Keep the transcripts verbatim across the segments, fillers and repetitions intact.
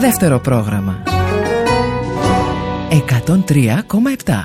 Δεύτερο πρόγραμμα εκατόν τρία κόμμα επτά.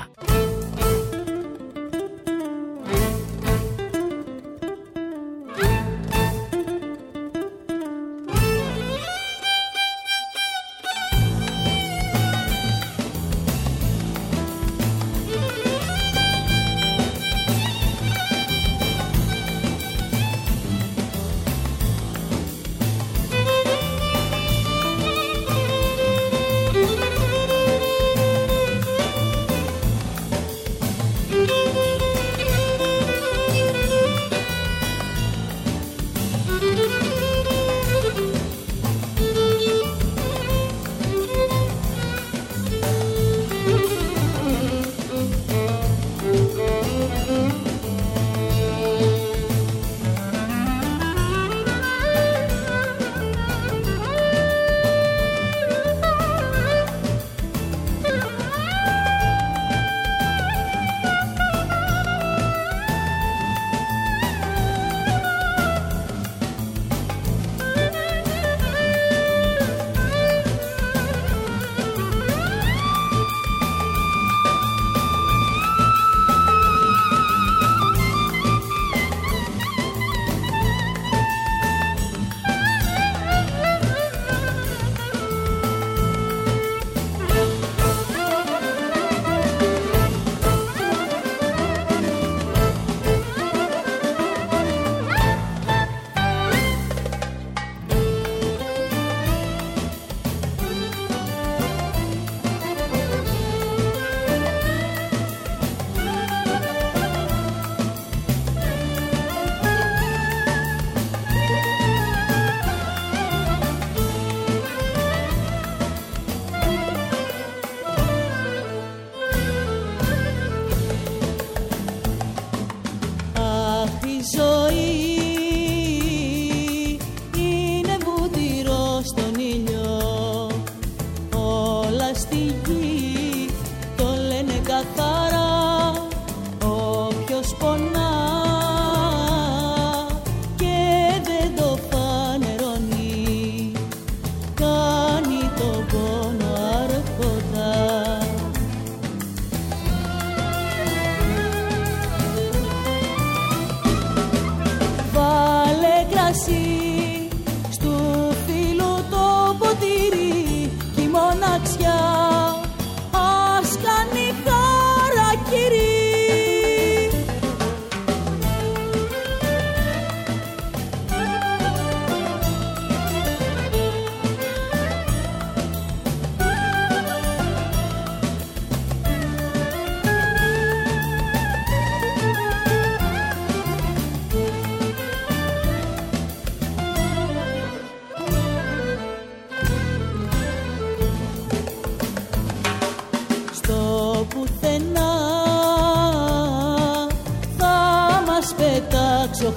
Ο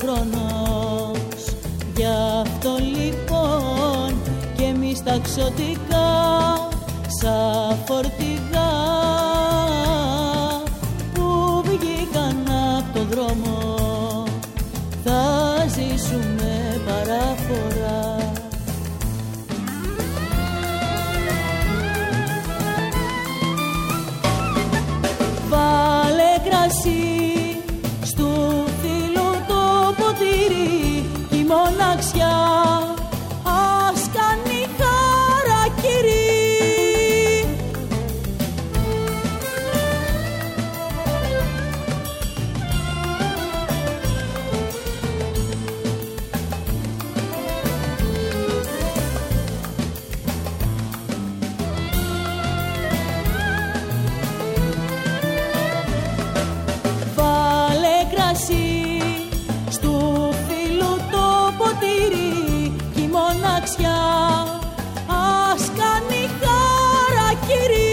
χρόνος. Γι' αυτό λοιπόν και εμείς τα ξωτικά σαν φορτηγά που βγήκαν από το δρόμο θα ζήσουμε παράφορα. Βάλε κρασί κι η μοναξιά ας κάνει χαρακίρι. Βάλε κρασί ας κάνει χαρακίρι.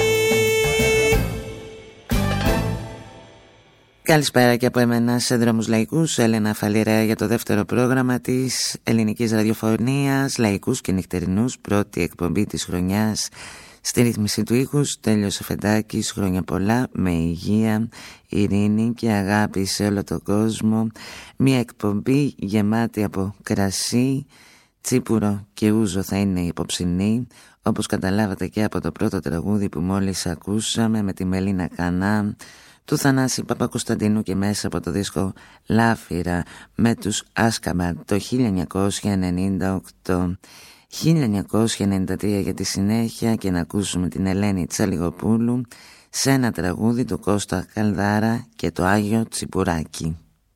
Καλησπέρα και από εμένα σε Δρόμους Λαϊκούς, Έλενα Φαλιρέα για το δεύτερο πρόγραμμα της ελληνικής ραδιοφωνίας, λαϊκούς και νυχτερινούς, πρώτη εκπομπή της χρονιάς. Στη ρύθμιση του ήχους Τέλειος Αφεντάκης, χρόνια πολλά, με υγεία, ειρήνη και αγάπη σε όλο τον κόσμο. Μια εκπομπή γεμάτη από κρασί, Τσίπουρο και Ούζο θα είναι υποψηνοί, όπως καταλάβατε και από το πρώτο τραγούδι που μόλις ακούσαμε με τη Μελίνα Κανά του Θανάση Παπακοσταντίνου και μέσα από το δίσκο Λάφυρα με τους Άσκαμα το χίλια εννιακόσια ενενήντα οκτώ. χίλια εννιακόσια ενενήντα τρία για τη συνέχεια και να ακούσουμε την Ελένη Τσαλιγοπούλου σε ένα τραγούδι του Κώστα Καλδάρα και το Άγιο Τσιπουράκι.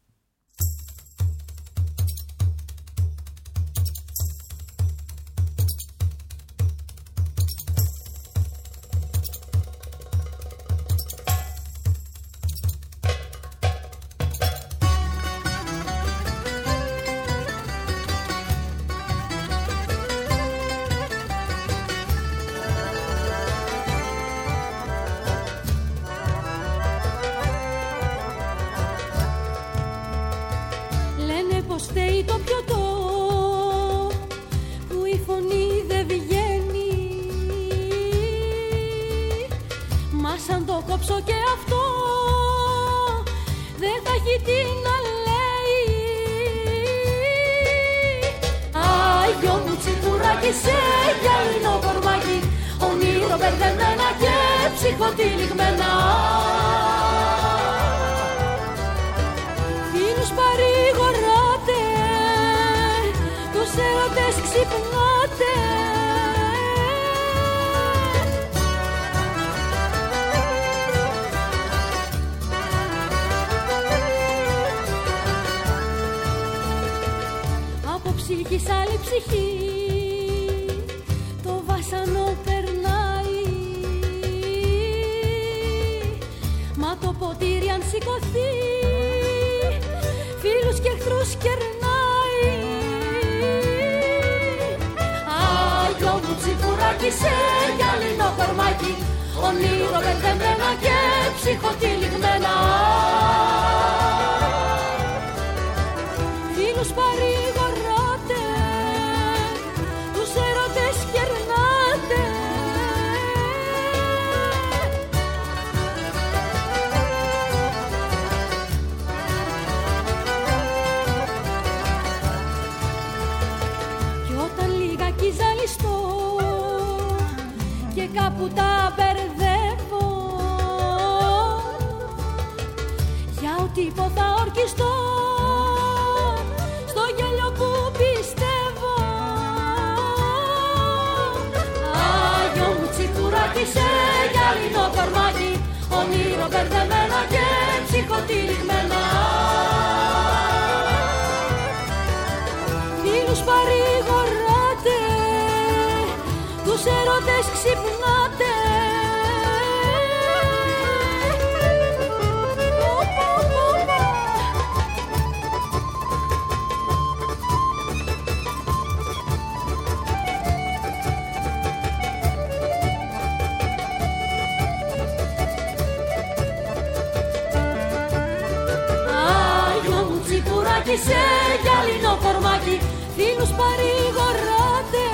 Σε γυαλινό κορμάκι φίλους παρηγοράτε,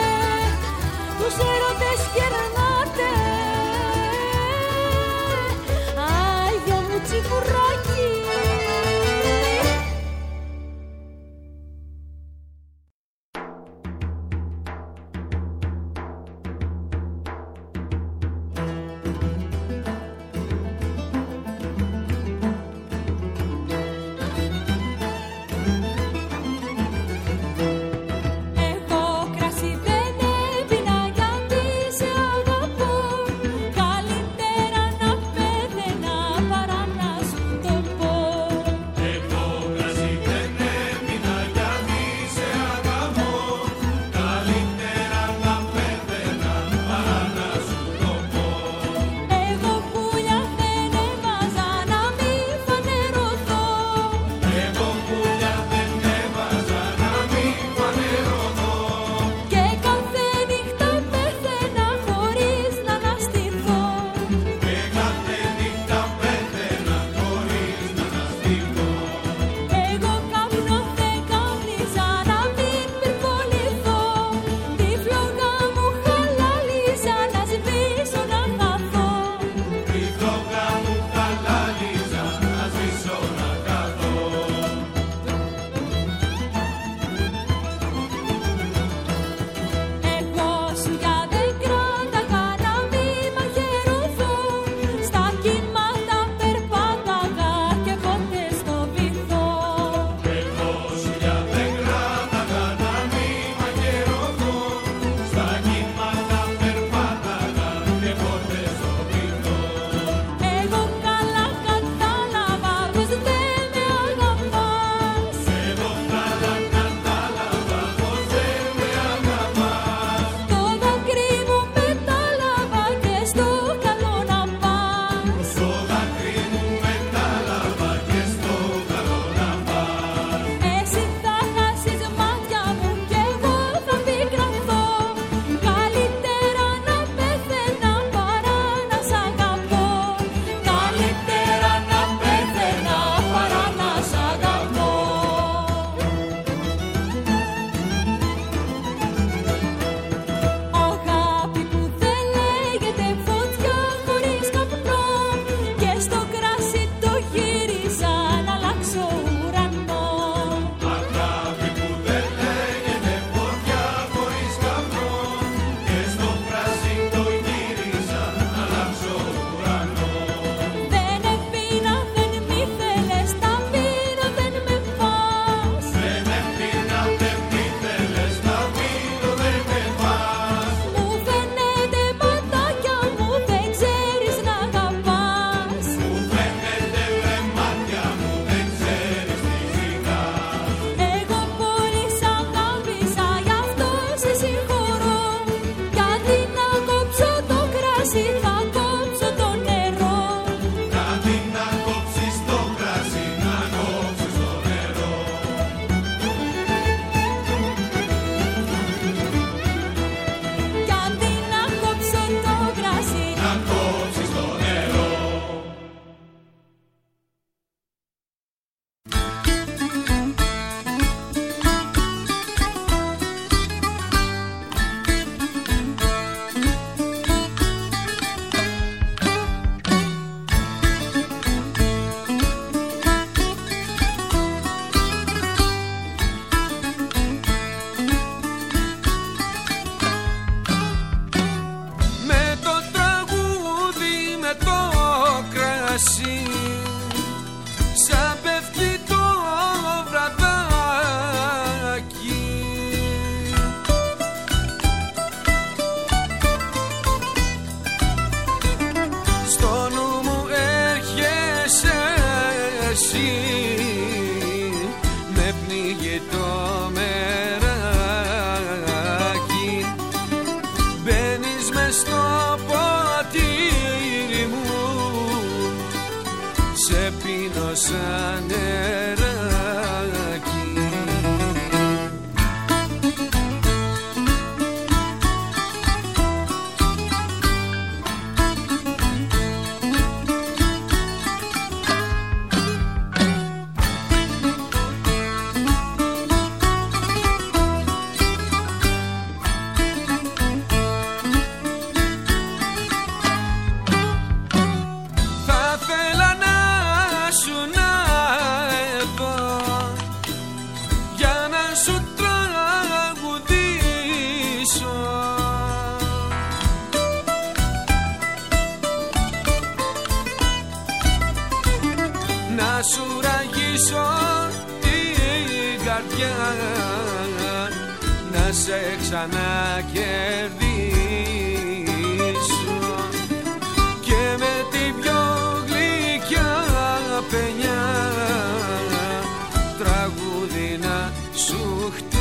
τους έρωτες κερνάτε. Άγιο μου τσιπουράκι. πια να σε ξανακερδίσω και με την πιο γλυκιά παινιά τραγούδι να σου χτίσω.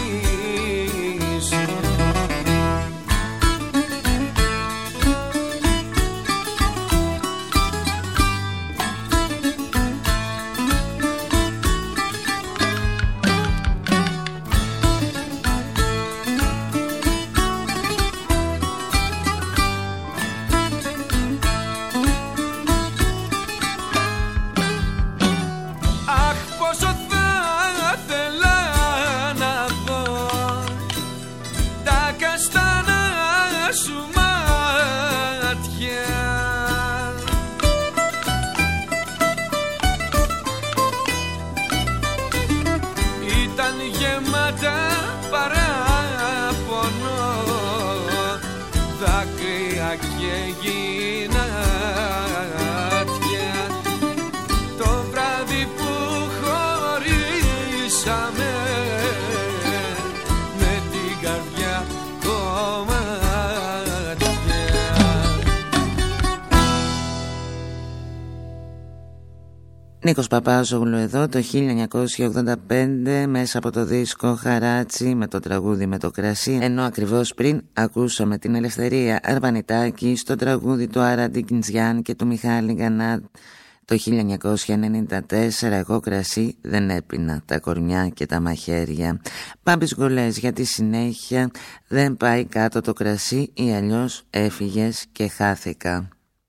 Νίκος Παπάζογλου εδώ το χίλια εννιακόσια ογδόντα πέντε μέσα από το δίσκο Χαράτσι με το τραγούδι με το κρασί, ενώ ακριβώς πριν ακούσαμε την Ελευθερία Αρβανιτάκη στο τραγούδι του Άρα Ντικινζιάν και του Μιχάλη Γκανάτ το χίλια εννιακόσια ενενήντα τέσσερα. Εγώ κρασί δεν έπινα, τα κορμιά και τα μαχαίρια. Πάμπης Γκολές για τη συνέχεια, δεν πάει κάτω το κρασί ή αλλιώς έφυγες και χάθηκα.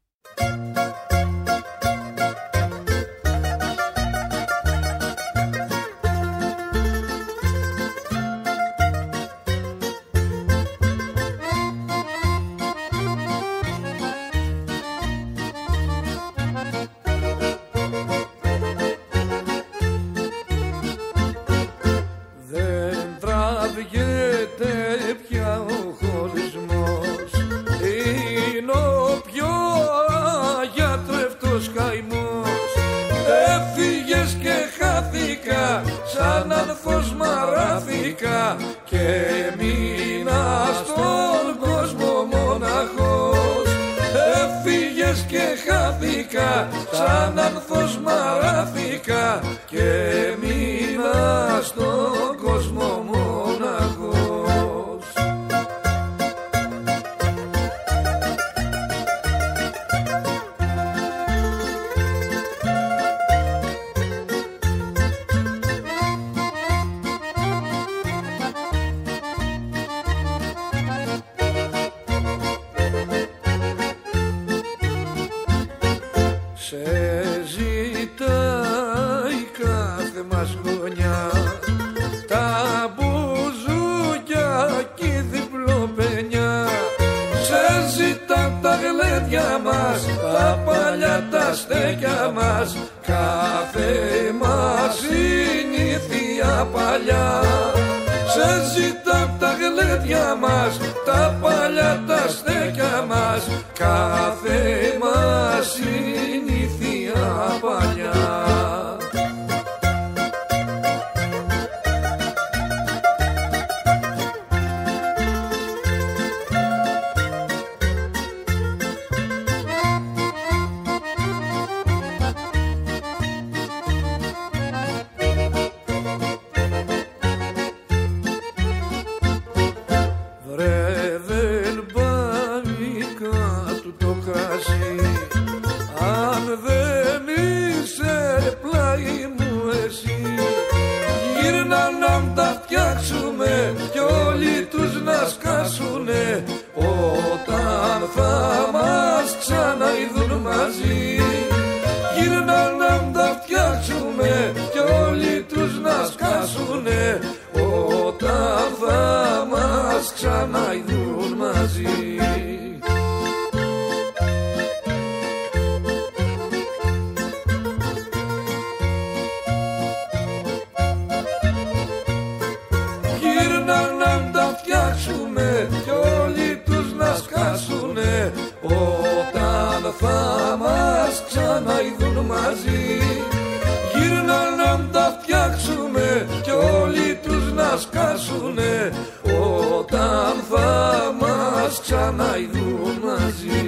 Και μείνα στον κόσμο μοναχός. Έφυγες και χάθηκα, σαν άνθος μαράθηκα και μείνα στον κόσμο μοναχός. Τα παλιά τα στέκια μας, κάθε μας συνήθεια παλιά. Σε ζητά τα γλέντια μας, τα παλιά τα στέκια μας, κάθε μας συνήθεια παλιά. Όταν θα μας ξαναειδούν μαζί, γύρνα να τα φτιάξουμε κι όλοι τους να σκάσουνε. Όταν θα μας ξαναειδούν μαζί. Γύρνα να τα φτιάξουμε κι όλοι τους να σκάσουνε. Όταν θα μας ξαναειδούν μαζί, γύρνα να τα φτιάξουμε κι όλοι τους ξαναειδούν μαζί.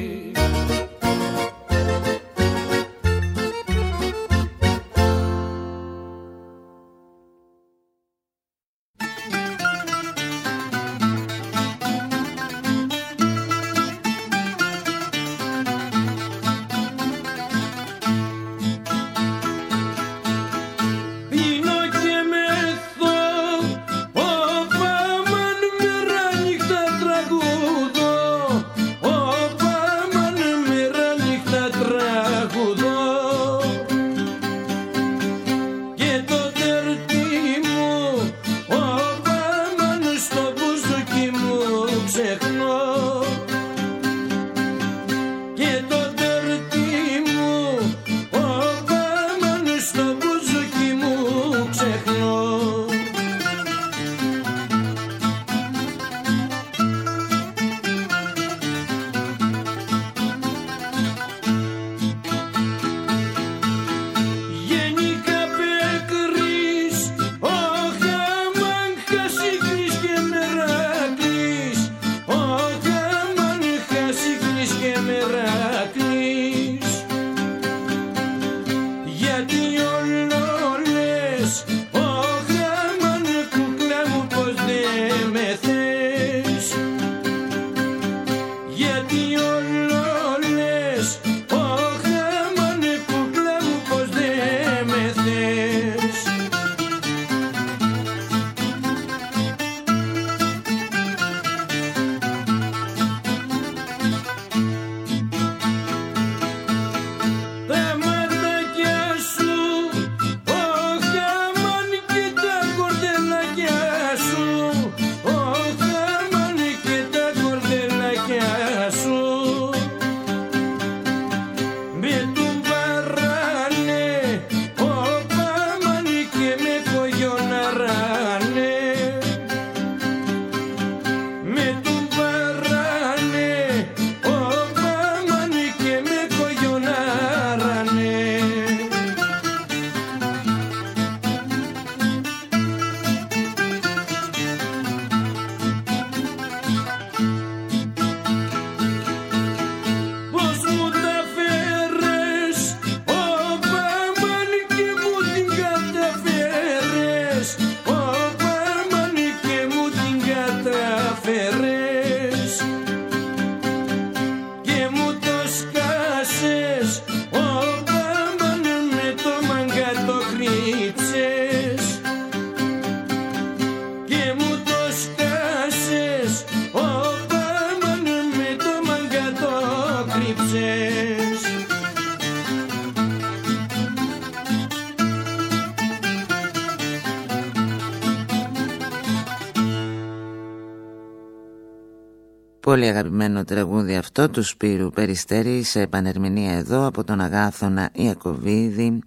Πολύ αγαπημένο τραγούδι αυτό του Σπύρου Περιστέρη σε επανερμηνεία εδώ από τον Αγάθωνα Ιακωβίδη.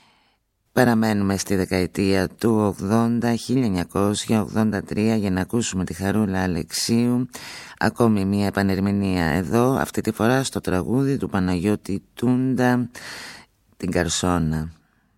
Παραμένουμε στη δεκαετία του ογδόντα, χίλια εννιακόσια ογδόντα τρία, για να ακούσουμε τη Χαρούλα Αλεξίου. Ακόμη μια επανερμηνεία εδώ, αυτή τη φορά στο τραγούδι του Παναγιώτη Τούντα, την Καρσόνα.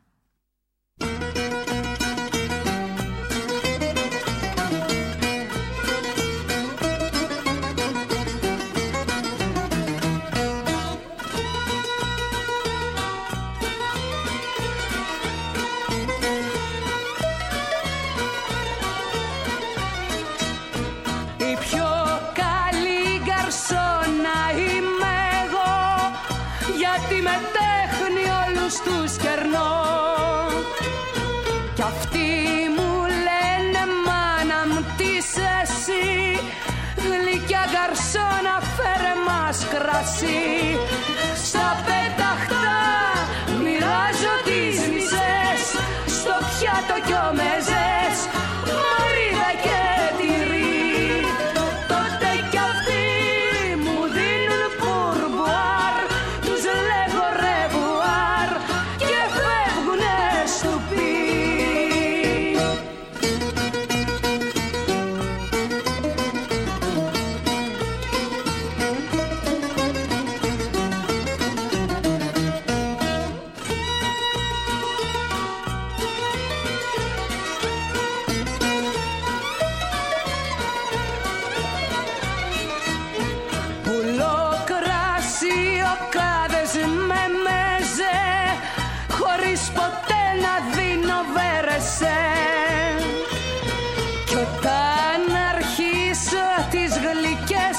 Κρασί στα πέταχτα μοιράζω τις μισές, στο πιάτο κι ομεζές, μαρίδα και τυρί. Τότε κι αυτοί μου δίνουν πουρμπουάρ, τους λέγω ρεβουάρ και φεύγουνε στο πι.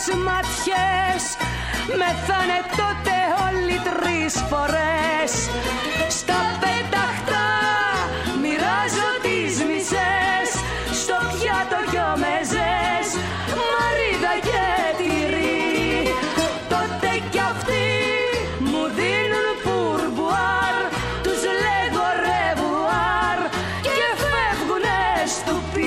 ματιές, μεθάνε τότε όλοι τρεις φορές. Στα πέταχτα μοιράζω τις μισές, στο πιάτο δυο μεζές, μαρίδα και τυρί. Τότε κι αυτοί μου δίνουν πουρμπουάρ, τους λέγω ρεβουάρ και φεύγουνε στουπί.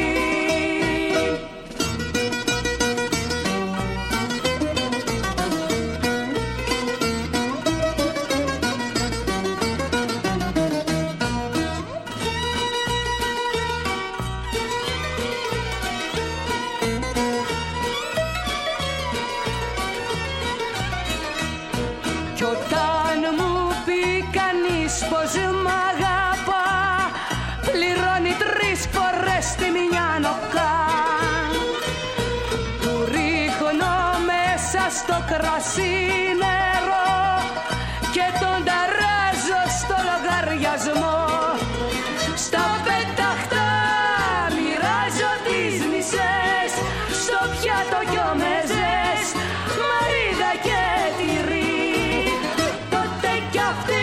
Πως μ' αγαπά, πληρώνει τρεις φορές τη μια νοκά. Του ρίχνω μέσα στο κρασί νερό και τον ταράζω στο λογαριασμό. Στα πέταχτα μοιράζω τις μισές, στο πιάτο δυο μεζές, μαρίδα και τυρί. Τότε κι αυτοί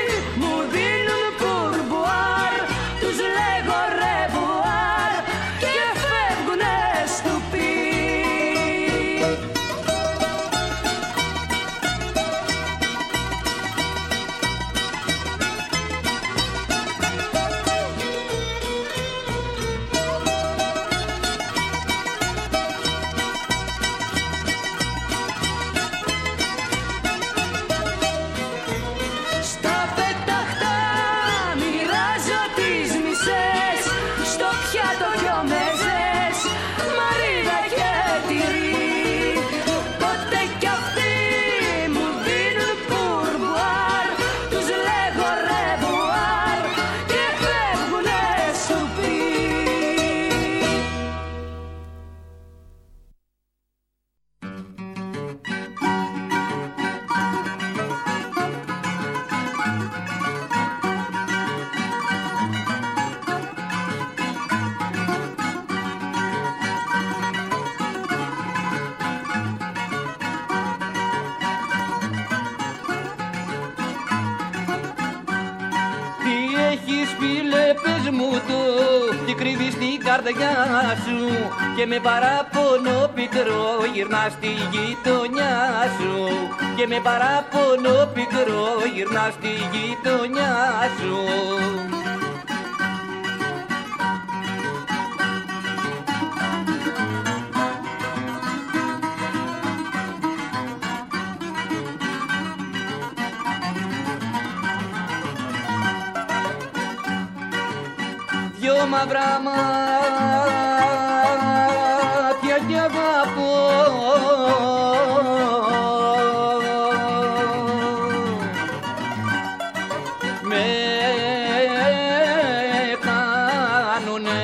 καρδιά σου και με παράπονο πικρό γυρνάς στη γειτονιά σου, και με παράπονο πικρό γυρνάς στη γειτονιά σου. Δυο μαυρά μάτια κι αγαπώ, με κάνουνε,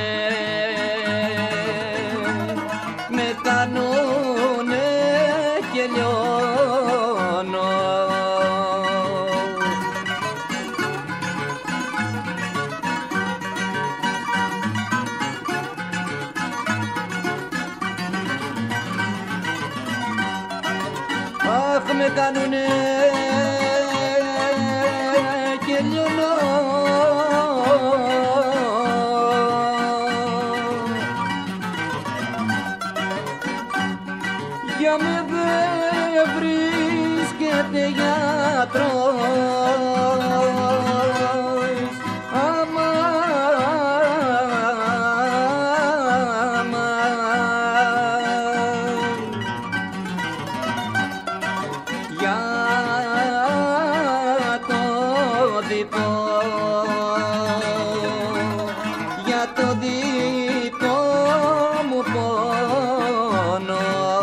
με κάνουνε και λιώνω. Αχ, με κάνουνε και λιώνω. Για με δεν βρίσκεται γιατρός, άμα, άμα. Για το δικό, για το δικό μου πόνο.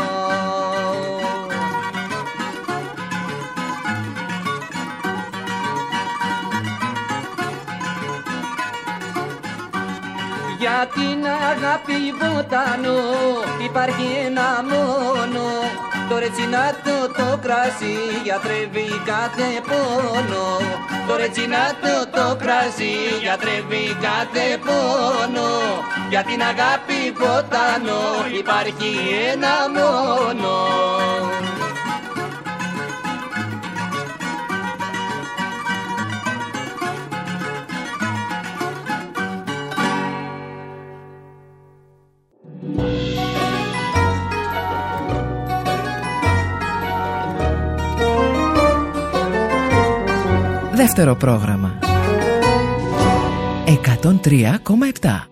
Για την αγάπη βοτανό υπάρχει ένα μόνο, Το ρετσινάτο το κρασί γιατρεύει κάθε πόνο. Το ρετσινάτο το κρασί γιατρεύει κάθε πόνο. Για την αγάπη ποτάνο υπάρχει ένα μόνο. Δεύτερο πρόγραμμα εκατόν τρία κόμμα επτά.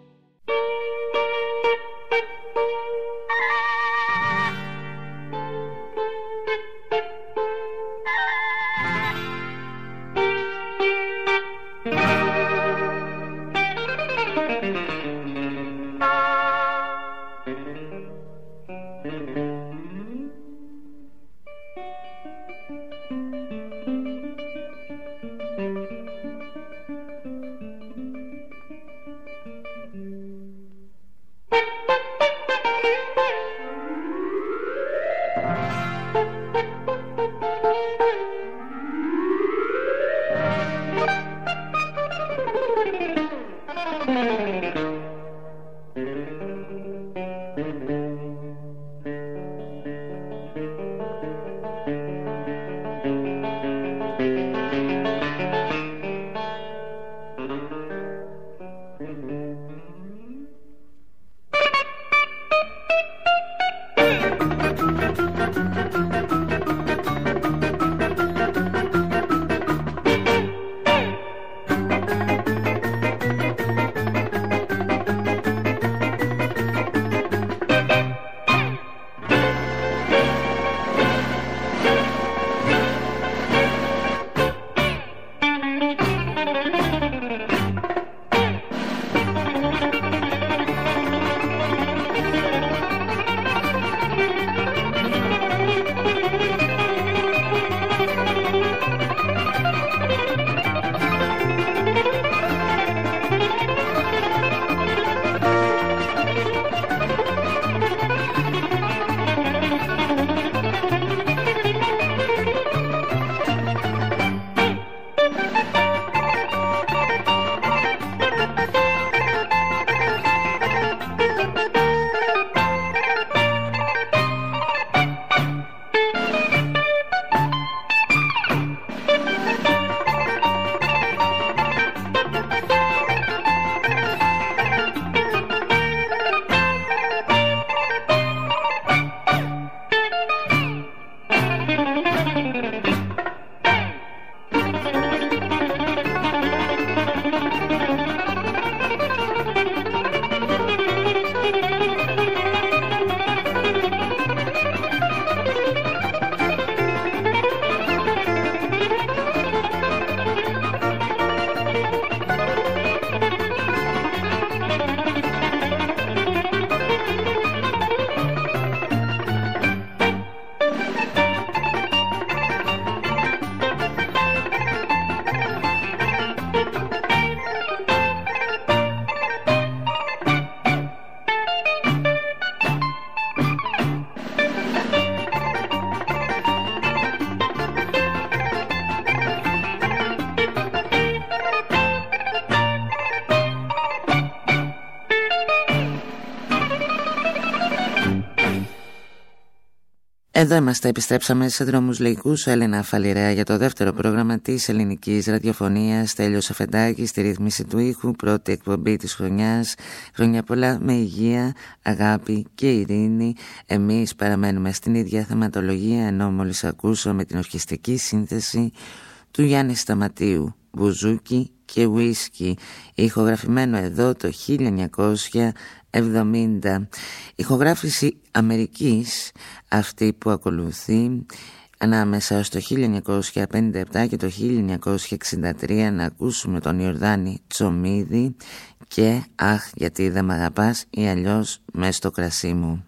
Εδώ είμαστε, επιστρέψαμε σε δρόμους λαϊκούς. Έλενα Φαλιρέα για το δεύτερο πρόγραμμα της ελληνικής ραδιοφωνίας. Τέλειος Αφεντάκη στη ρύθμιση του ήχου. Πρώτη εκπομπή της χρονιάς. Χρόνια πολλά με υγεία, αγάπη και ειρήνη. Εμείς παραμένουμε στην ίδια θεματολογία, ενώ μόλις ακούσαμε την ορχιστική σύνθεση του Γιάννη Σταματίου, μπουζούκι και ουίσκι, ηχογραφημένο εδώ το χίλια εννιακόσια εβδομήντα. Ηχογράφηση Αμερικής αυτή που ακολουθεί ανάμεσα στο χίλια εννιακόσια πενήντα επτά και το χίλια εννιακόσια εξήντα τρία. Να ακούσουμε τον Ιορδάνη Τσομίδη και «Αχ, γιατί δεν μ' αγαπάς» ή αλλιώς «Μες στο κρασί μου».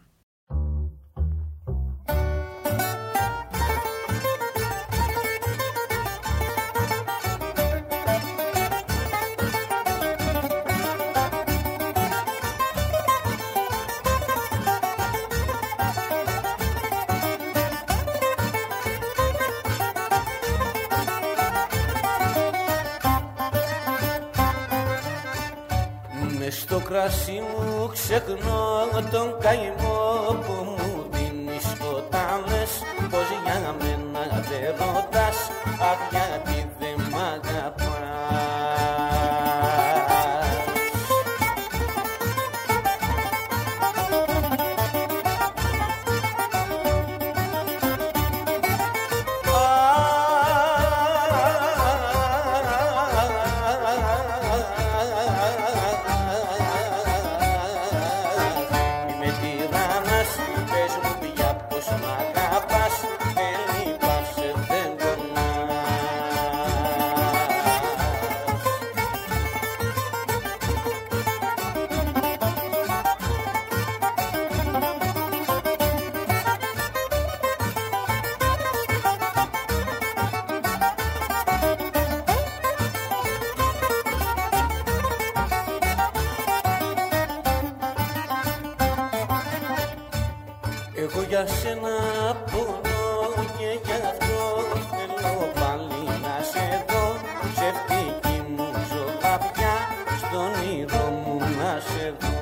Στο κρασί μου ξεχνώ τον καημό που μου δίνεις όταν λες πως για μένα δεν ρωτάς, αχ γιατί δεν μ' αγαπάς. για σένα πονώ και γι' αυτό θέλω πάλι να σε δω. Ψευτική μου ζωγραφιά, στον όνειρο μου να σε δω.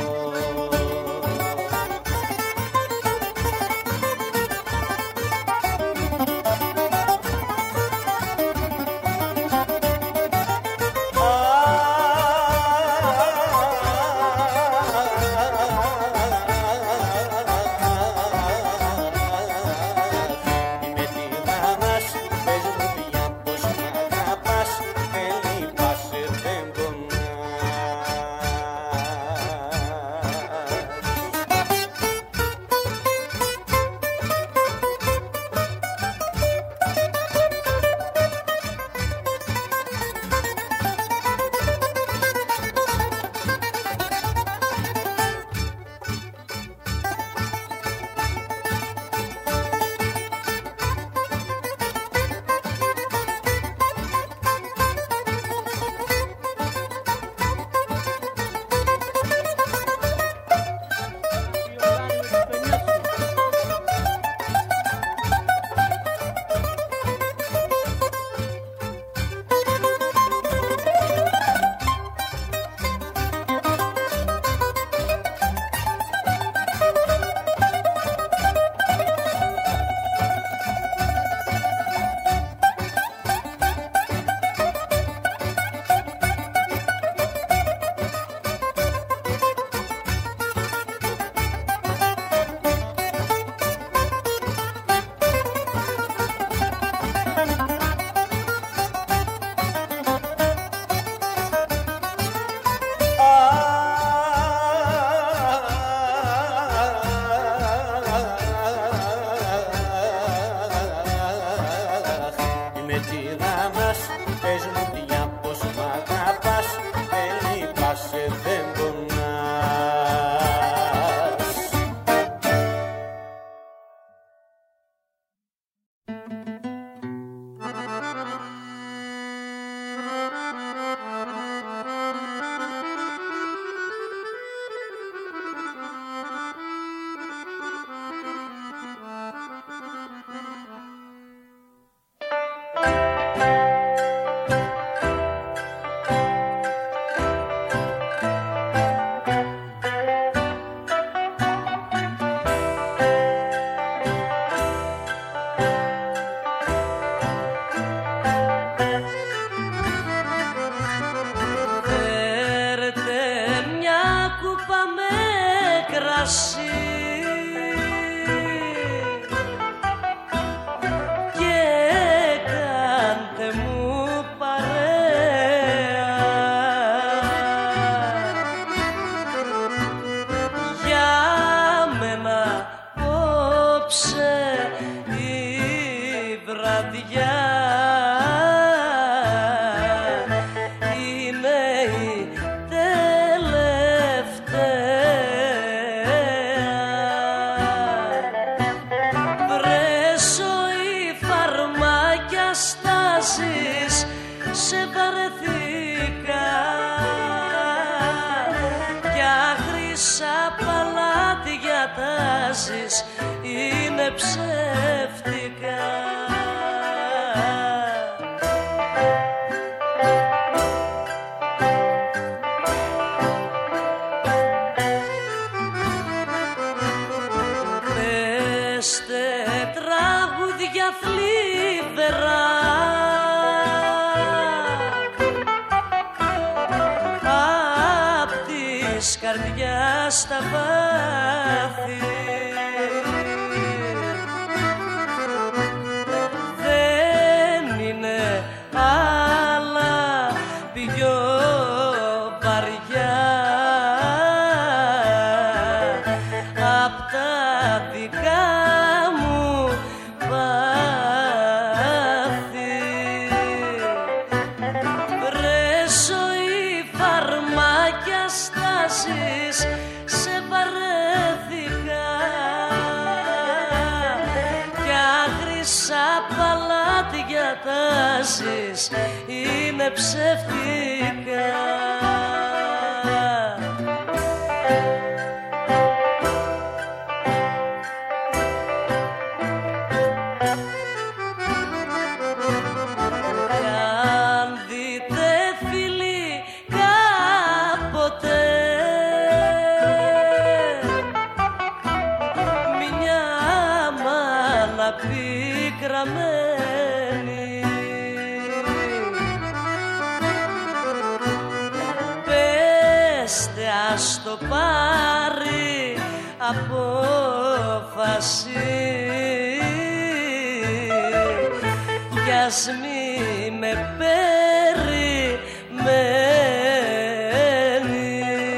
Είναι ψεύτικα. σε τραγούδια θλιβερά απ' της καρδιάς τα βάθη. Δεν είναι άλλα πιο βαριά απ' τα δικά μου πάθη. Βρε ζωή, φαρμάκια, στάσεις, σε βαρέθηκα κι άγρισα παλάτια τάσεις είναι ψεύτικα. Πικραμένη πέστε ας το πάρει απόφαση κι ας μη με περιμένει.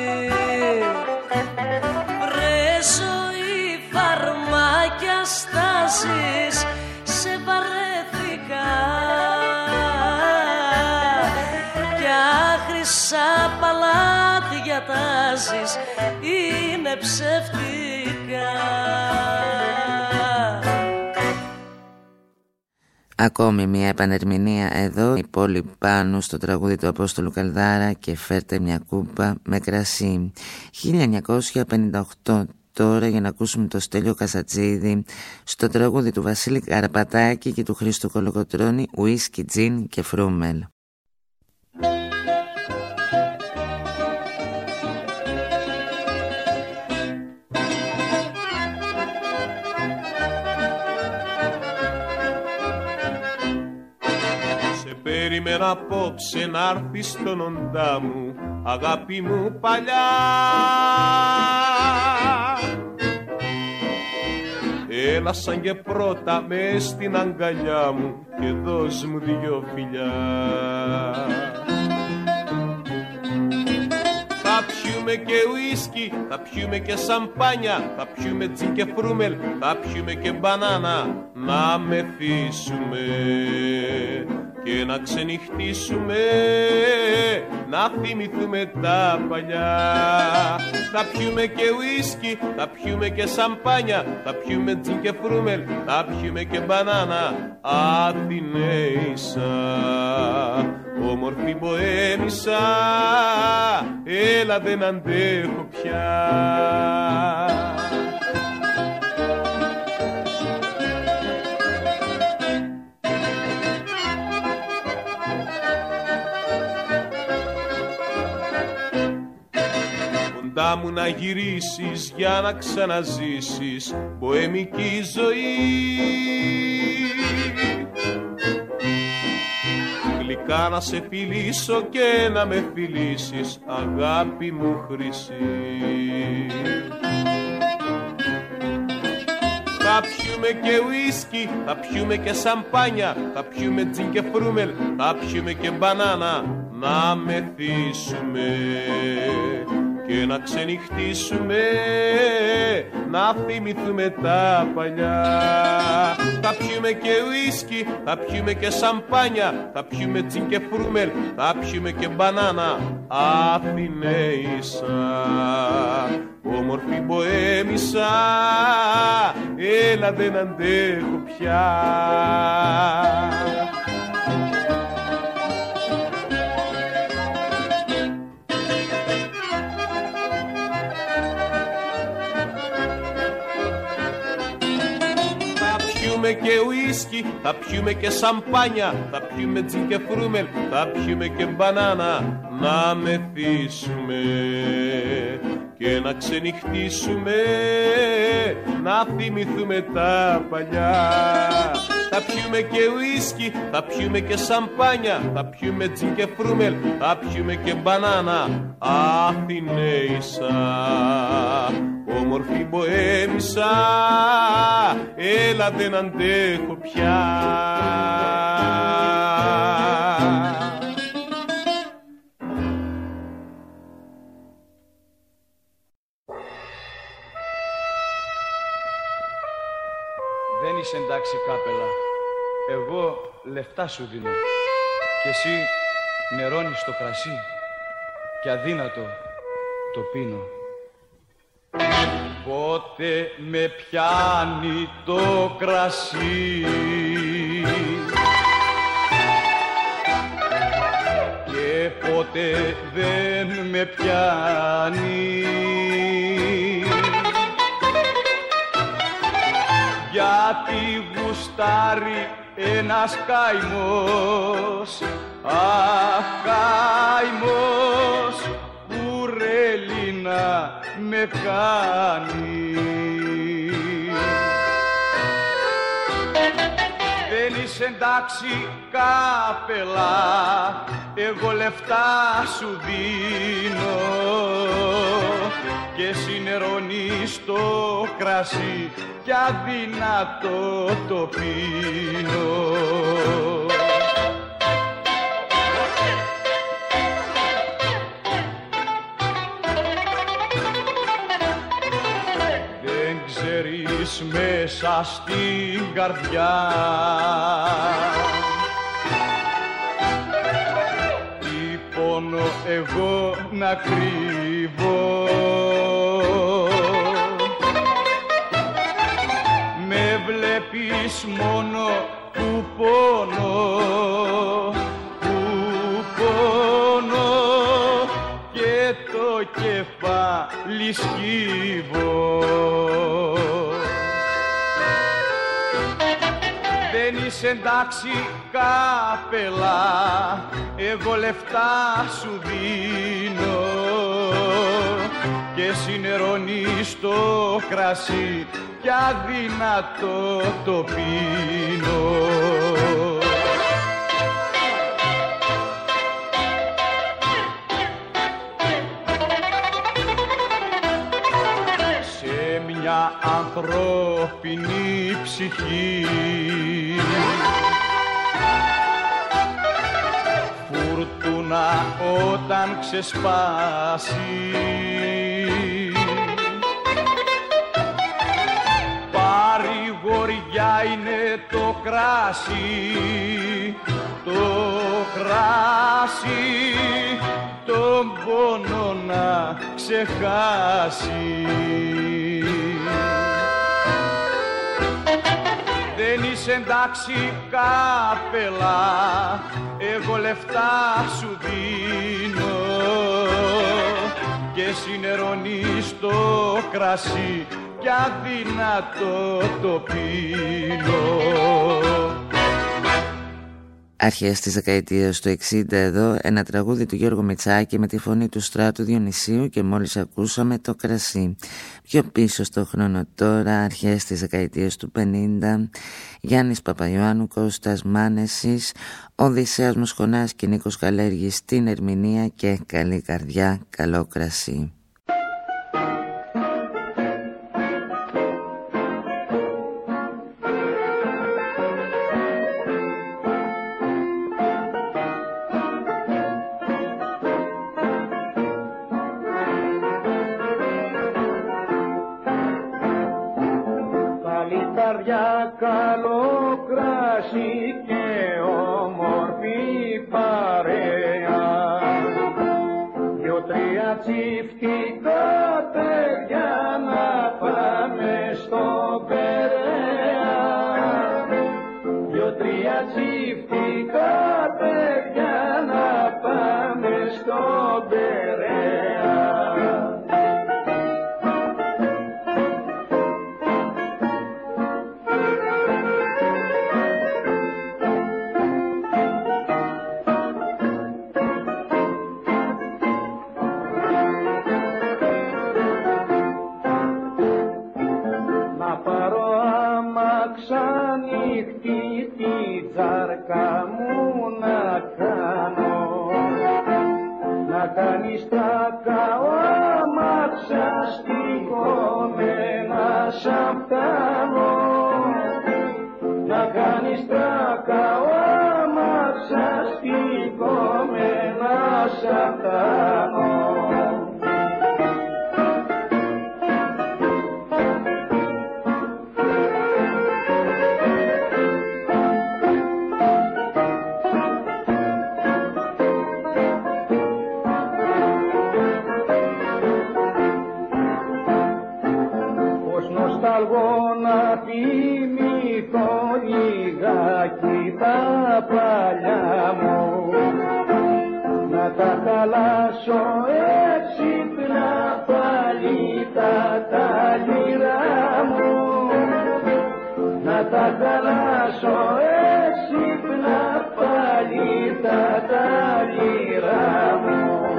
Βρε ζωή, φαρμάκια, στάσεις, σε βαρέθηκα κι άχρησα παλάτια τάσεις είναι ψεύτικα. Ακόμη μια επανερμηνεία εδώ, η πόλη πάνω στο τραγούδι του Απόστολου Καλδάρα και φέρτε μια κούπα με κρασί. χίλια εννιακόσια πενήντα οκτώ τώρα για να ακούσουμε το Στέλιο Κασατζίδη στο τραγούδι του Βασίλη Καραπατάκη και του Χρήστου Κολοκοτρώνη, ουίσκι, τζιν και φρούμελ. Περίμενα απόψε να έρθεις στον οντά μου, αγάπη μου παλιά. Έλα σαν και πρώτα μες στην αγκαλιά μου και δώσ' μου δυο φιλιά. Θα πιούμε και ουίσκι, θα πιούμε και σαμπάνια, θα πιούμε τζιν και φρούμελ, θα πιούμε και μπανάνα, να μεθύσουμε και να ξενυχτήσουμε, να θυμηθούμε τα παλιά. Θα πιούμε και ουίσκι, θα πιούμε και σαμπάνια, θα πιούμε τζιν και φρούμελ, θα πιούμε και μπανάνα, Αθηναίησα, όμορφη μποέμισσα, έλα δεν αντέχω πια. Κοντά μου να γυρίσεις για να ξαναζήσεις μποεμική ζωή, γλυκά να σε φιλήσω και να με φιλήσεις, αγάπη μου χρυσή. Θα πιούμε και ουίσκι, θα πιούμε και σαμπάνια, θα πιούμε τζιν και φρούμελ, θα πιούμε και μπανάνα, να μεθύσουμε και να ξενυχτήσουμε, να θυμηθούμε τα παλιά. Θα πιούμε και ουίσκι, θα πιούμε και σαμπάνια, θα πιούμε τζιν και φρούμελ, θα πιούμε και μπανάνα, Αθηναίησα, όμορφη μποέμισσα, έλα δεν αντέχω πια. πιούμε και ουίσκι, θα πιούμε και σαμπάνια, θα πιούμε τζιν και φρούμελ, θα πιούμε και μπανάνα, να μεθύσουμε και να ξενυχτήσουμε, να θυμηθούμε τα παλιά. Θα πιούμε και ουίσκι, θα πιούμε και σαμπάνια, θα πιούμε τζιν και φρούμελ, θα πιούμε και μπανάνα. Αθηναίησα, όμορφη μποέμισσα, έλα δεν αντέχω πια. Δεν είσαι εντάξει, Κάπελα. Εγώ λεφτά σου δίνω και εσύ νερώνεις το κρασί και αδύνατο το πίνω. Πότε με πιάνει το κρασί και πότε δεν με πιάνει, γιατί γουστάρει ένας καημός, αχ καημός, κουρελίνα με κάνει. Δεν είσαι εντάξει, Κάπελα, εγώ λεφτά σου δίνω και συνερώνεις το κρασί κι αδυνατό το πίνω. Δεν ξέρεις μέσα στην καρδιά τι πόνο εγώ να κρύβω. Με βλέπεις μόνο που πόνο, που πόνο και το κεφάλι σκύβω. Δεν είσαι εντάξει, Κάπελα, εγώ λεφτά σου δίνω και συνερώνεις το κρασί κι αδυνατό το πίνω. Σε μια ανθρώπινη ψυχή φουρτούνα όταν ξεσπάσει, παρηγοριά είναι το κράσι, το κράσι, τον πόνο να ξεχάσει. Δεν είσαι εντάξει, Κάπελα, εγώ λεφτά σου δίνω και συνερώνεις το κρασί κι αδυνατό το πίνω. Αρχές της δεκαετίας του εξήντα εδώ ένα τραγούδι του Γιώργου Μητσάκη με τη φωνή του Στράτου Διονυσίου και μόλις ακούσαμε το κρασί. Πιο πίσω στο χρόνο τώρα, αρχές της δεκαετίας του πενήντα, Γιάννης Παπαϊωάννου, Κώστας Μάνεσης, Οδυσσέας Μοσχονάς και Νίκος Καλέργης στην ερμηνεία και Καλή καρδιά, καλό κρασί. Καλό κράσι και όμορφη παρέα, δυο-τρία τσιφτικά παιδιά να πάμε στον Περαία, δυο-τρία τσιφτικά παιδιά να πάμε στον Περαία. ξανύχτη τη τζάρκα μου να κάνω, να κάνεις τα καόμαψα στοιχωμένα σαν φτάνω, να κάνεις τα καόμαψα στοιχωμένα σαν φτάνω. να θυμηθώ λιγάκι τα παλιά μου, να τα χαλάσω έξυπνα πάλι τα τα λιρά μου, να τα χαλάσω έξυπνα πάλι τα τα λιρά μου.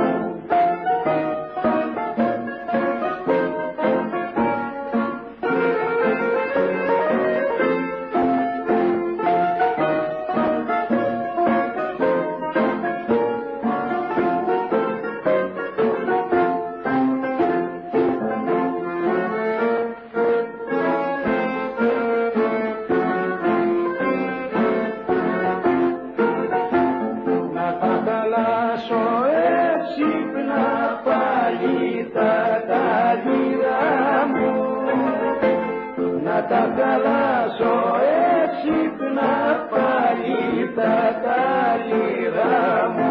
Τα χαλάσω έξυπνα πάλι τα καλύτερα μου.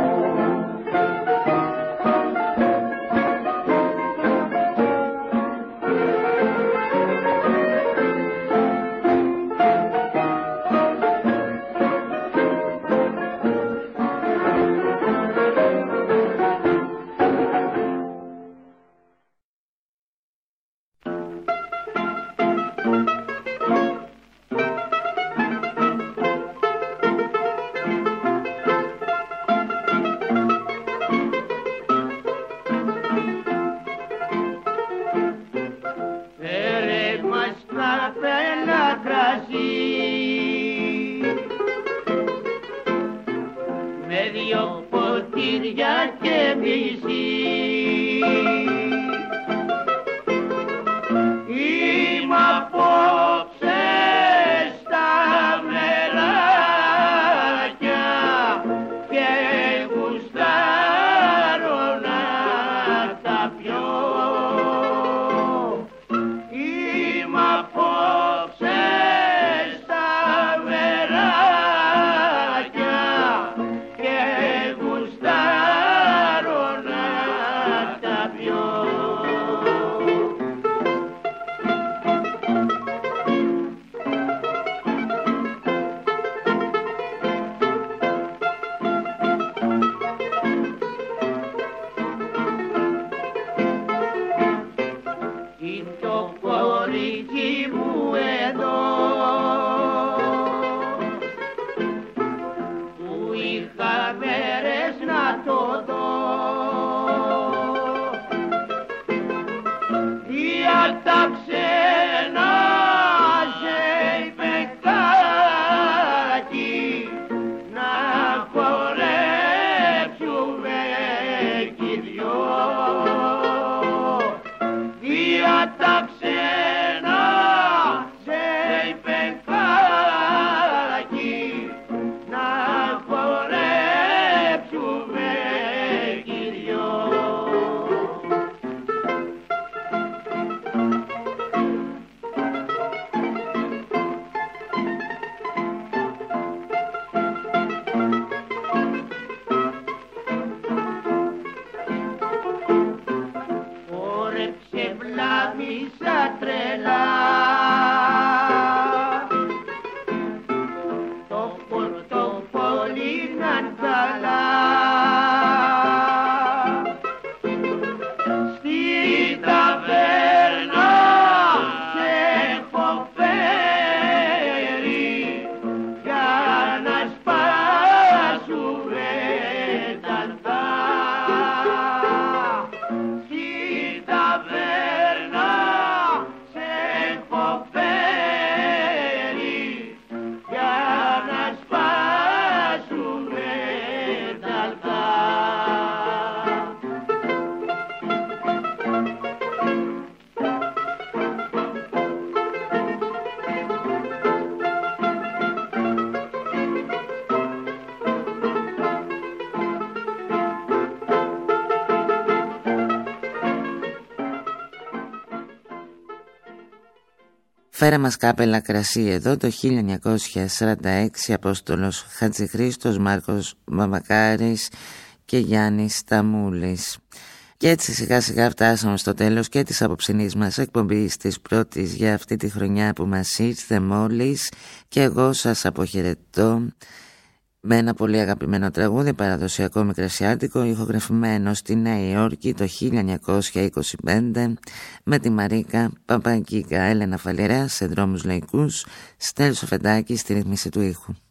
Φέρα μας κάπελα κρασί εδώ το χίλια εννιακόσια σαράντα έξι, Απόστολος Χατζηχρήστος, Μάρκος Μαμακάρης και Γιάννης Σταμούλης. Και έτσι σιγά σιγά φτάσαμε στο τέλος και της απόψινής μας εκπομπής, της πρώτης για αυτή τη χρονιά που μας ήρθε μόλις, και εγώ σας αποχαιρετώ με ένα πολύ αγαπημένο τραγούδι, παραδοσιακό μικρασιάτικο, ηχογραφημένο στη Νέα Υόρκη το χίλια εννιακόσια είκοσι πέντε με τη Μαρίκα Παπαγκίκα, Έλενα Φαλιερά σε δρόμους λαϊκούς, Στέλιος Φεντάκη στη ρύθμιση του ήχου.